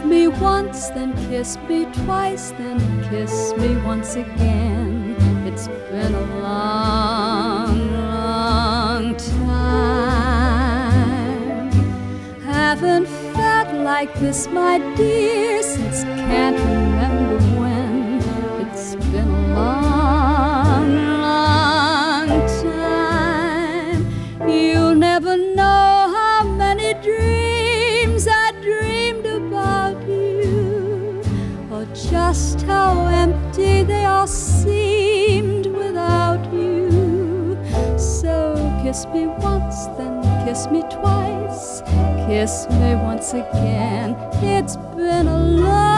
me once, then kiss me twice, then kiss me once again. It's been a long, long time. Haven't felt like this, my dear, since can't remember when. It's been a long, long time. You'll never know how many dreams I dreamed about you, or just how empty they all seemed without you. So kiss me once, then kiss me twice, kiss me once again. It's been a long